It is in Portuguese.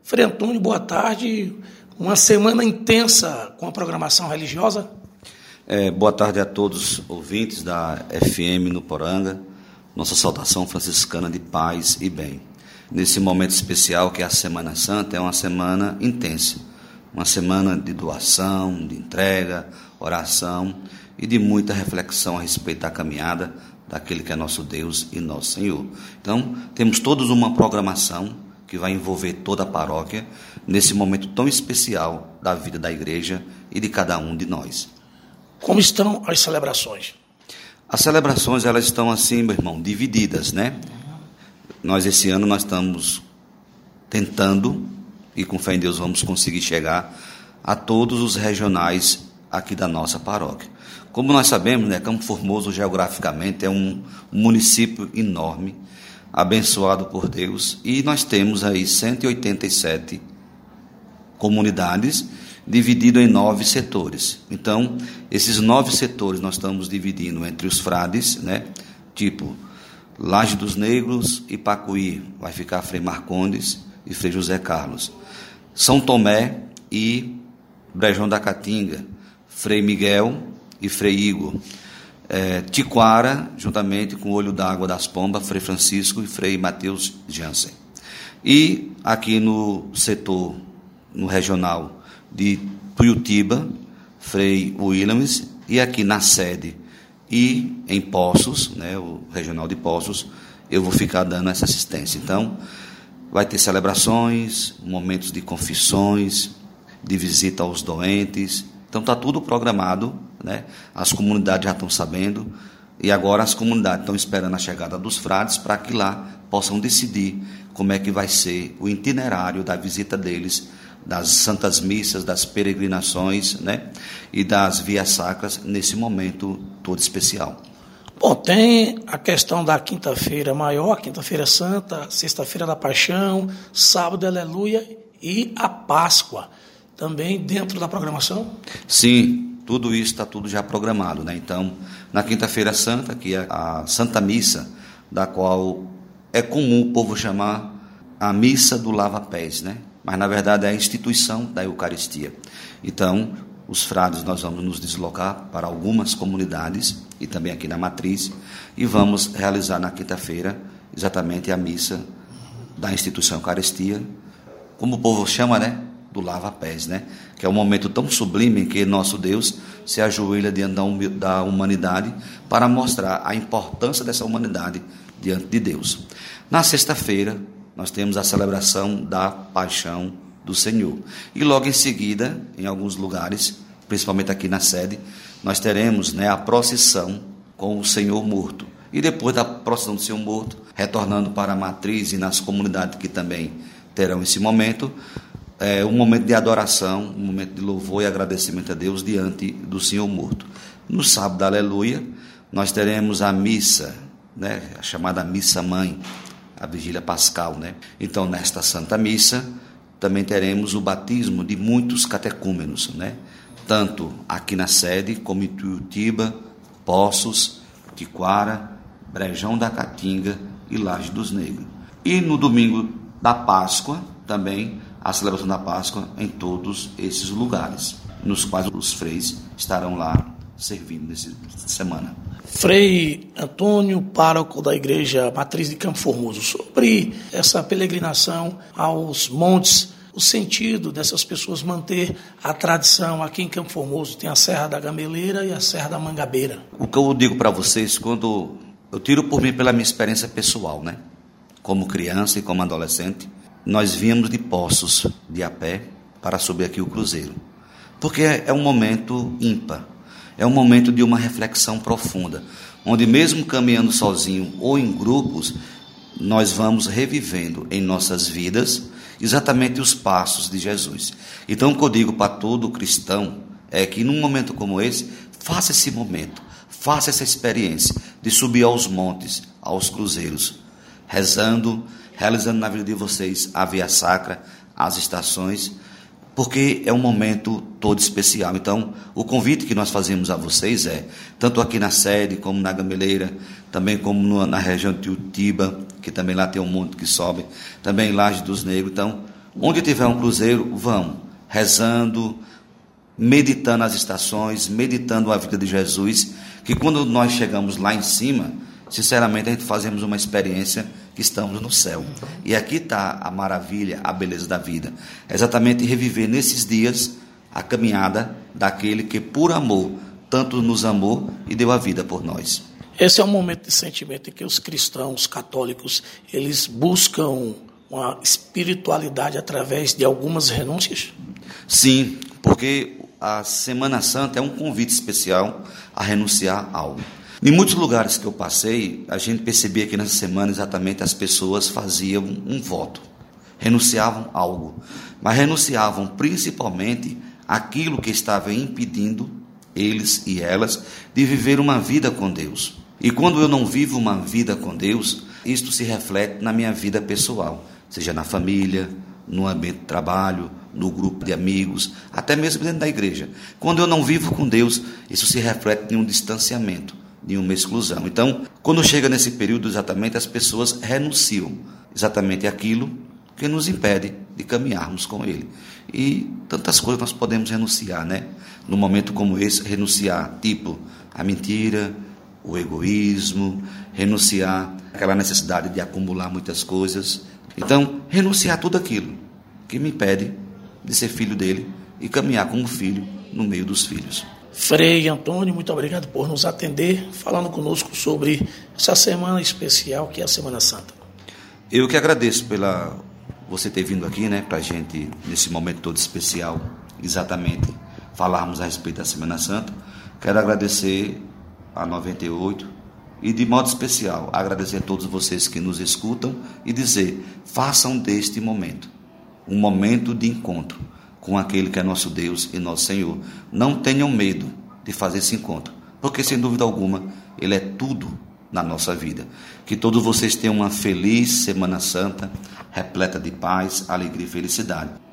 Frei Antônio, boa tarde. Uma semana intensa com a programação religiosa. Boa tarde a todos os ouvintes da FM no Poranga. Nossa saudação franciscana de paz e bem. Nesse momento especial que é a Semana Santa, é uma semana intensa. Uma semana de doação, de entrega, oração e de muita reflexão a respeito da caminhada daquele que é nosso Deus e nosso Senhor. Então, temos todos uma programação que vai envolver toda a paróquia nesse momento tão especial da vida da igreja e de cada um de nós. Como estão as celebrações? As celebrações, elas estão assim, meu irmão, divididas, né? Esse ano, nós estamos tentando, e com fé em Deus vamos conseguir chegar a todos os regionais aqui da nossa paróquia. Como nós sabemos, né, Campo Formoso geograficamente é um município enorme, abençoado por Deus, e nós temos aí 187 comunidades dividido em 9 setores. Então, esses 9 setores nós estamos dividindo entre os frades, né? Tipo, Laje dos Negros e Pacuí, vai ficar Frei Marcondes e Frei José Carlos. São Tomé e Brejão da Caatinga, Frei Miguel e Frei Igor. Tiquara, juntamente com o Olho d'Água das Pombas, Frei Francisco e Frei Mateus Jansen. E aqui no setor, no regional de Tuiutiba, Frei Williams, e aqui na sede e em Poços, né, o regional de Poços, eu vou ficar dando essa assistência. Então, vai ter celebrações, momentos de confissões, de visita aos doentes. Então, está tudo programado, né? As comunidades já estão sabendo, e agora as comunidades estão esperando a chegada dos frades para que lá possam decidir como é que vai ser o itinerário da visita deles, das santas missas, das peregrinações, né? E das vias sacras nesse momento todo especial. Bom, tem a questão da quinta-feira maior, quinta-feira santa, sexta-feira da paixão, sábado aleluia e a Páscoa. Também dentro da programação? Sim, tudo isso está tudo já programado, né? Então, na quinta-feira santa, que é a Santa Missa, da qual é comum o povo chamar a Missa do Lava-Pés, né? Mas, na verdade, é a instituição da Eucaristia. Então, os frades, nós vamos nos deslocar para algumas comunidades, e também aqui na Matriz, e vamos realizar na quinta-feira exatamente a missa da instituição Eucaristia, como o povo chama, né? Do lava-pés, né? Que é um momento tão sublime em que nosso Deus se ajoelha diante da humanidade para mostrar a importância dessa humanidade diante de Deus. Na sexta-feira, nós temos a celebração da Paixão do Senhor. E logo em seguida, em alguns lugares, principalmente aqui na sede, nós teremos, né, a procissão com o Senhor morto. E depois da procissão do Senhor morto, retornando para a Matriz e nas comunidades que também terão esse momento, um momento de adoração, um momento de louvor e agradecimento a Deus diante do Senhor morto. No sábado, aleluia, nós teremos a missa, né, a chamada Missa Mãe, a Vigília Pascal, né? Então, nesta Santa Missa, também teremos o batismo de muitos catecúmenos, né? Tanto aqui na sede, como em Tuiutiba, Poços, Tiquara, Brejão da Caatinga e Laje dos Negros. E no domingo da Páscoa, também a celebração da Páscoa em todos esses lugares, nos quais os freis estarão lá servindo nessa semana. Frei Antônio, pároco da Igreja Matriz de Campo Formoso, sobre essa peregrinação aos montes, o sentido dessas pessoas manter a tradição. Aqui em Campo Formoso tem a Serra da Gameleira e a Serra da Mangabeira. O que eu digo para vocês, quando eu tiro por mim pela minha experiência pessoal, né? Como criança e como adolescente, nós viemos de Poços, de a pé, para subir aqui o Cruzeiro. Porque é um momento ímpar, é um momento de uma reflexão profunda, onde mesmo caminhando sozinho ou em grupos, nós vamos revivendo em nossas vidas exatamente os passos de Jesus. Então, o que eu digo para todo cristão é que num momento como esse, faça esse momento, faça essa experiência de subir aos montes, aos cruzeiros, rezando, realizando na vida de vocês a via sacra, as estações, porque é um momento todo especial. Então, o convite que nós fazemos a vocês é, tanto aqui na sede, como na Gameleira, também como na região de Tuiutiba, que também lá tem um monte que sobe, também em Laje dos Negros. Então, Onde tiver um cruzeiro, vão rezando, meditando as estações, meditando a vida de Jesus, que quando nós chegamos lá em cima, sinceramente a gente fazemos uma experiência que estamos no céu. E aqui está a maravilha, a beleza da vida. É exatamente reviver nesses dias a caminhada daquele que por amor tanto nos amou e deu a vida por nós. Esse é um momento de sentimento em que os cristãos católicos, eles buscam uma espiritualidade através de algumas renúncias? Sim, porque a Semana Santa é um convite especial a renunciar a algo. Em muitos lugares que eu passei, a gente percebia que nessa semana exatamente as pessoas faziam um voto, renunciavam a algo, mas renunciavam principalmente aquilo que estava impedindo eles e elas de viver uma vida com Deus. E quando eu não vivo uma vida com Deus, isto se reflete na minha vida pessoal, seja na família, no ambiente de trabalho, no grupo de amigos, até mesmo dentro da igreja. Quando eu não vivo com Deus, isso se reflete em um distanciamento, em uma exclusão. Então, quando chega nesse período, exatamente, as pessoas renunciam exatamente àquilo que nos impede de caminharmos com Ele. E tantas coisas nós podemos renunciar, né? Num momento como esse, renunciar, tipo, a mentira, o egoísmo, renunciar àquela necessidade de acumular muitas coisas. Então, renunciar a tudo aquilo que me impede de ser filho dele e caminhar como filho no meio dos filhos. Frei Antônio, muito obrigado por nos atender, falando conosco sobre essa semana especial que é a Semana Santa. Eu que agradeço pela você ter vindo aqui, né, para a gente, nesse momento todo especial, exatamente falarmos a respeito da Semana Santa. Quero agradecer a 98 e, de modo especial, agradecer a todos vocês que nos escutam e dizer, façam deste momento um momento de encontro com aquele que é nosso Deus e nosso Senhor. Não tenham medo de fazer esse encontro, porque, sem dúvida alguma, Ele é tudo na nossa vida. Que todos vocês tenham uma feliz Semana Santa, repleta de paz, alegria e felicidade.